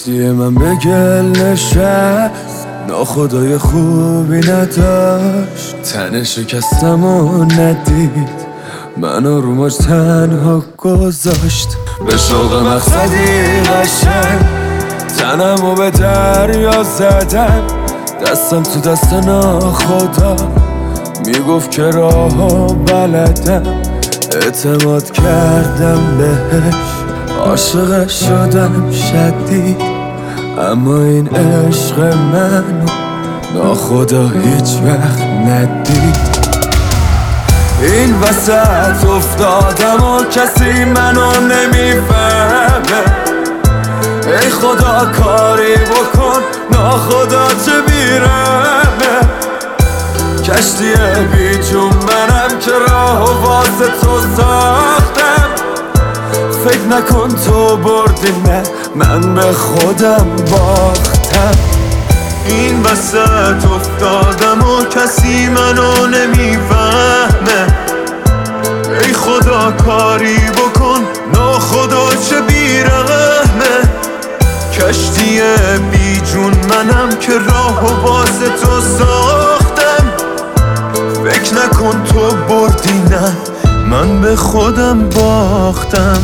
کشتی من به گل نشست، ناخدای خوبی نداشت، تن شکستم و ندید، منو رو موج تنها گذاشت. به شوق مقصدی قشنگ تنمو به دریا زدم، دستم تو دست ناخدا میگفت که راهو بلدم. اعتماد کردم بهش، عاشقش شدم شدید، اما این عشق منو ناخدا هیچ وقت ندید. این وسط افتادم و کسی منو نمیفهمه، ای خدا کاری بکن ناخدا چه بیرمه. کشتی بی جون منم که راه واسه تو ساختم، فکر نکن تو بردی نه من به خودم باختم. این وسط افتادم و کسی منو نمیفهمه، ای خدا کاری بکن ناخدا چه بیرحمه. کشتی بی جون منم که راه واسه تو ساختم، فکر نکن تو بردی نه من به خودم باختم.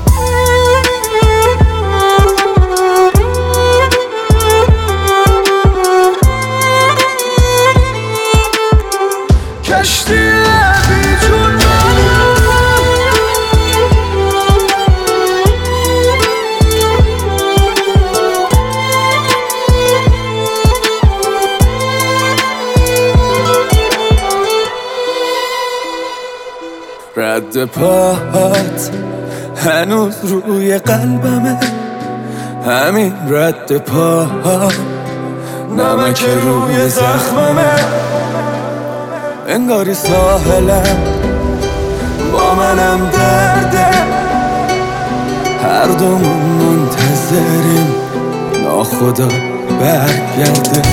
کشتی بی جون رد پاهات هنوز روی قلبمه، همین رد پاها نمک روی زخممه. انگاری ساحلم با منم درده، هر دومون منتظریم ناخدا برگرده.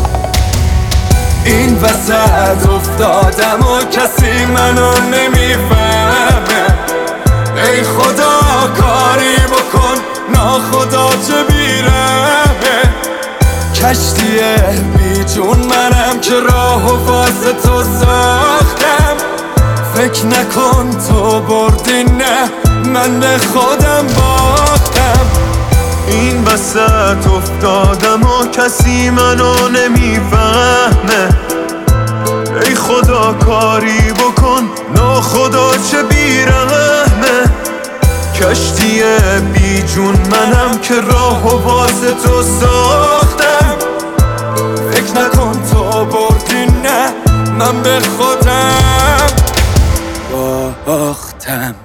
این وسط افتادم و کسی منو نمیفهمه، ای خدا کاری بکن ناخدا چه بیرمه. کشتی بی جون منم که راه واسه تو ساختم، فکر نکن تو بردی نه من به خودم باختم. این وسط افتادم و کسی منو نمیفهمه، ای خدا کاری بکن ناخدا چه بیرحمه. کشتی بی جون منم که راه واسه تو ساختم، فکر نکن تو بردی نه من به خودم باختم.